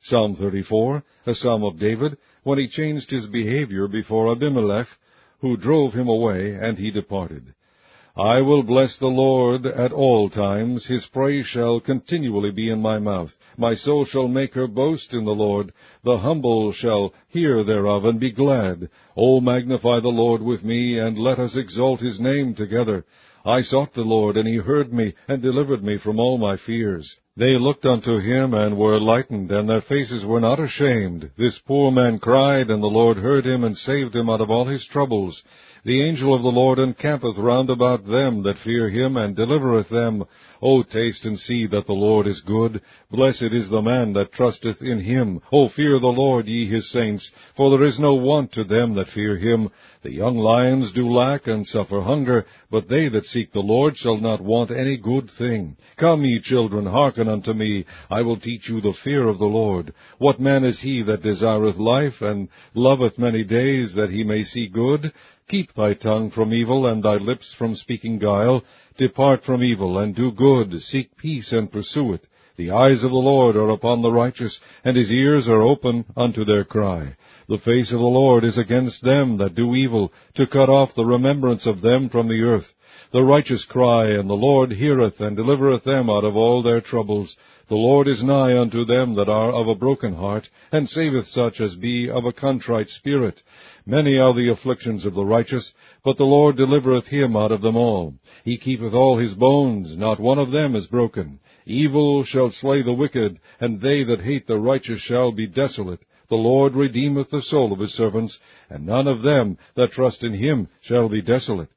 Psalm 34, a psalm of David, when he changed his behavior before Abimelech, who drove him away, and he departed. I will bless the Lord at all times. His praise shall continually be in my mouth. My soul shall make her boast in the Lord. The humble shall hear thereof, and be glad. O magnify the Lord with me, and let us exalt his name together. I sought the Lord, and he heard me, and delivered me from all my fears. They looked unto him, and were lightened, and their faces were not ashamed. This poor man cried, and the Lord heard him, and saved him out of all his troubles. The angel of the Lord encampeth round about them that fear him, and delivereth them. O taste and see that the Lord is good. Blessed is the man that trusteth in him. O fear the Lord, ye his saints, for there is no want to them that fear him. The young lions do lack and suffer hunger, but they that seek the Lord shall not want any good thing. Come, ye children, hearken unto me. I will teach you the fear of the Lord. What man is he that desireth life, and loveth many days, that he may see good? Keep thy tongue from evil, and thy lips from speaking guile. Depart from evil, and do good. Seek peace, and pursue it. The eyes of the Lord are upon the righteous, and his ears are open unto their cry. The face of the Lord is against them that do evil, to cut off the remembrance of them from the earth. The righteous cry, and the Lord heareth, and delivereth them out of all their troubles. The Lord is nigh unto them that are of a broken heart, and saveth such as be of a contrite spirit. Many are the afflictions of the righteous, but the Lord delivereth him out of them all. He keepeth all his bones, not one of them is broken. Evil shall slay the wicked, and they that hate the righteous shall be desolate. The Lord redeemeth the soul of his servants, and none of them that trust in him shall be desolate.